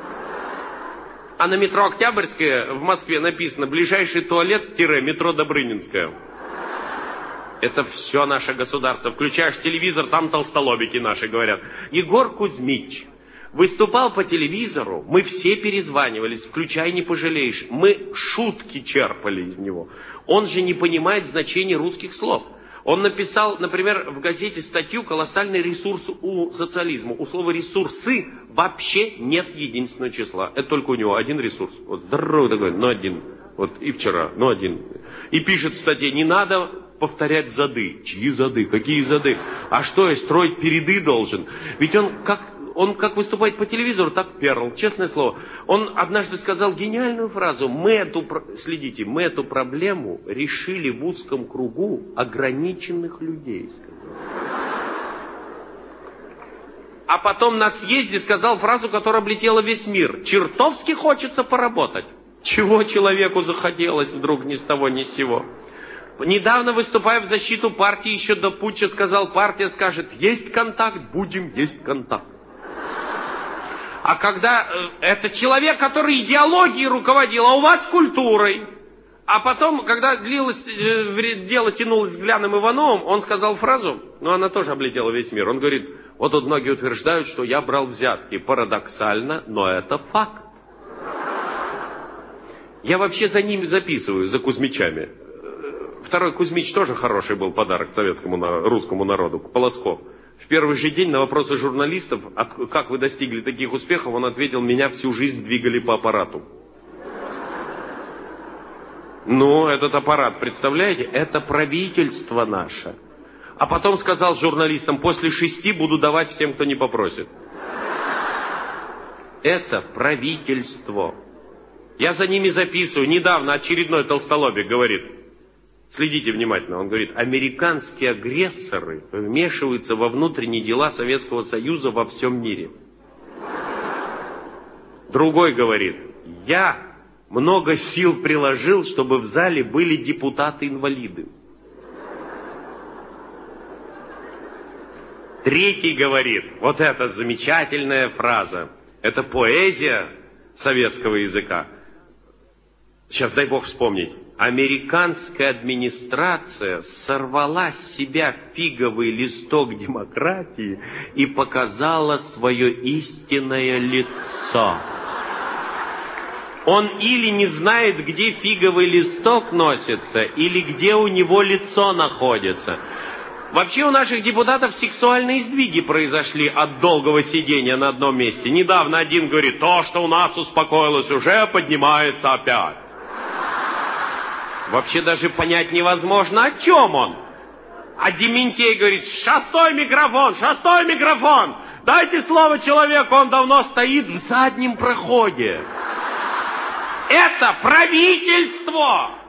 А на метро Октябрьская в Москве написано: ближайший туалет-метро Добрынинская. Это все наше государство. Включаешь телевизор, там толстолобики наши говорят: Егор Кузьмич, Выступал по телевизору, мы все перезванивались, включай, не пожалеешь. Мы шутки черпали из него. Он же не понимает значения русских слов. Он написал, например, в газете статью «Колоссальный ресурс у социализма». У слова «ресурсы» вообще нет единственного числа. Это только у него один ресурс. Вот здоровый такой, но один. Вот и вчера, но один. И пишет в статье: не надо повторять зады. Чьи зады? Какие зады? А что, я строить переды должен? Ведь он как выступает по телевизору, так перл, честное слово. Он однажды сказал гениальную фразу: мы эту проблему решили в узком кругу ограниченных людей. А потом на съезде сказал фразу, которая облетела весь мир: чертовски хочется поработать. Чего человеку захотелось вдруг ни с того ни с сего? Недавно, выступая в защиту партии, еще до путча сказал: партия скажет, есть контакт, будем есть контакт. А когда это человек, который идеологией руководил, а у вас культурой. А потом, когда дело тянулось с Гляном Ивановым, он сказал фразу, но она тоже облетела весь мир. Он говорит: вот тут многие утверждают, что я брал взятки. Парадоксально, но это факт. Я вообще за ними записываю, за Кузьмичами. Второй Кузьмич тоже хороший был подарок русскому народу, Полосков. В первый же день на вопросы журналистов, как вы достигли таких успехов, он ответил: меня всю жизнь двигали по аппарату. Ну, этот аппарат, представляете, это правительство наше. А потом сказал журналистам: после 6 буду давать всем, кто не попросит. Это правительство. Я за ними записываю. Недавно очередной толстолобик говорит, следите внимательно, он говорит: американские агрессоры вмешиваются во внутренние дела Советского Союза во всем мире. Другой говорит: я много сил приложил, чтобы в зале были депутаты-инвалиды. Третий говорит, вот эта замечательная фраза, это поэзия советского языка. Сейчас дай бог вспомнить. Американская администрация сорвала с себя фиговый листок демократии и показала свое истинное лицо. Он или не знает, где фиговый листок носится, или где у него лицо находится. Вообще у наших депутатов сексуальные сдвиги произошли от долгого сидения на одном месте. Недавно один говорит: то, что у нас успокоилось, уже поднимается опять. Вообще даже понять невозможно, о чем он. А Дементей говорит: шестой микрофон, дайте слово человеку, он давно стоит в заднем проходе. Это правительство!